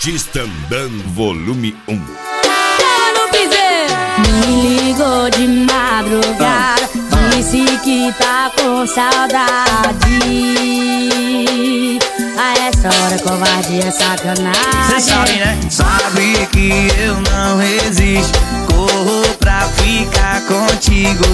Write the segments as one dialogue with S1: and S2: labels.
S1: Artista Andando Volume 1.
S2: Me ligou de madrugada, disse que tá com saudade. A essa hora covardia é sacanagem.
S3: Cê sabe, né? Sabe que eu não resisto, corro pra ficar contigo.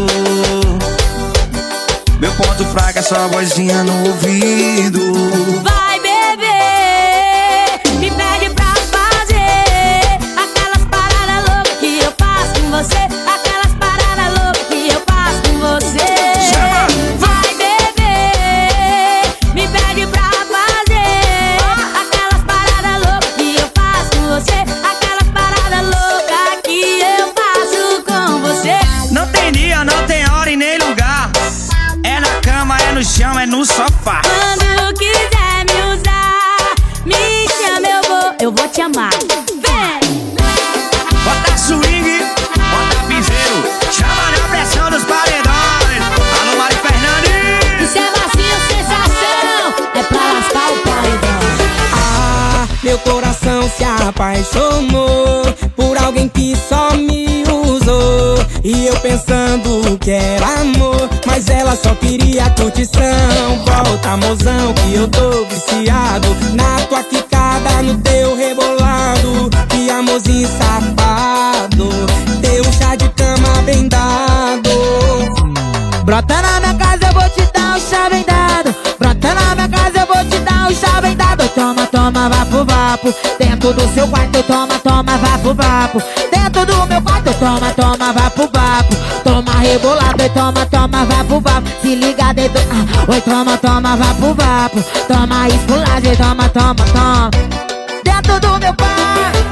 S3: Meu ponto fraco é só vozinha no ouvido.
S2: Vai beber, me pede pra fazer aquelas paradas loucas que eu faço com você. Aquelas paradas loucas que eu faço com você. Vai beber, me pede pra fazer aquelas paradas loucas que eu faço com você. Aquelas paradas loucas que eu faço com você.
S3: Não tem dia, não tem hora e nem lugar. É na cama, é no chão, é no sofá.
S2: Quando quiser me usar, me chama, eu vou te amar. Vem!
S3: Bota swing, bota piseiro, chama na pressão dos paredões. Alô, Mari Fernandes.
S2: Isso é vacilo, sensação, é pra lascar o paredão.
S4: Ah, meu coração se apaixonou por alguém que só me usou. E eu pensando que era amor, mas ela só queria curtição. Volta, mozão, que eu tô viciado na tua quicada, no teu rebolado. Que amorzinho safado, teu chá de cama bem dado. Brota na minha casa, eu vou te dar um chá bem dado. Brota na minha casa, eu vou te dar um chá bem dado. Toma, toma, vapo, vapo. Dentro do seu quarto, toma, toma, vapo, vapo. Dentro do meu quarto, toma, toma, vapo, vapo. Toma rebolado, toma, toma, vapo, vapo. Se liga, dedo, oi, toma, toma, vapo, vapo. Toma esculagem, toma, toma, toma. Dentro do meu quarto.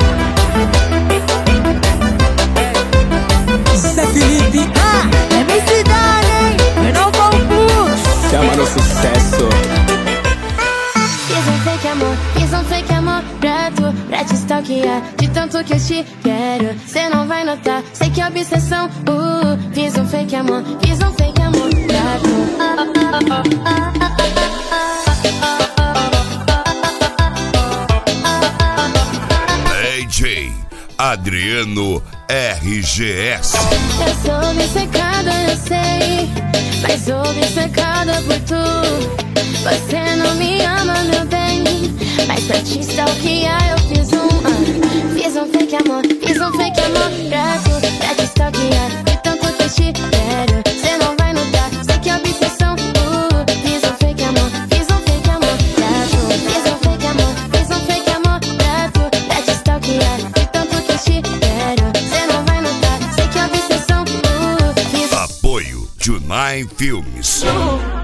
S4: Zé Felipe, é minha cidade, hein? Eu não confundo.
S5: Chama no sucesso.
S6: Fiz um fake amor pra te stalkear. De tanto que eu te quero, cê não vai notar. Sei que é obsessão, fiz um fake amor pra tu.
S1: DJ Adriano RGS.
S6: Eu sou obcecada, eu sei, mas obcecada por tu. Você não me ama, meu bem, mas pra te stalkear eu fiz um fake amor pra tu. Pra te stalkear, de tanto que eu te quero, cê não vai notar. Sei que é obsessão, fiz um fake amor pra tu. Fiz um fake amor pra tu. Pra te stalkear, de tanto que eu te quero, cê não vai notar. Sei que é obsessão, fiz.
S1: Apoio Junai Filmes.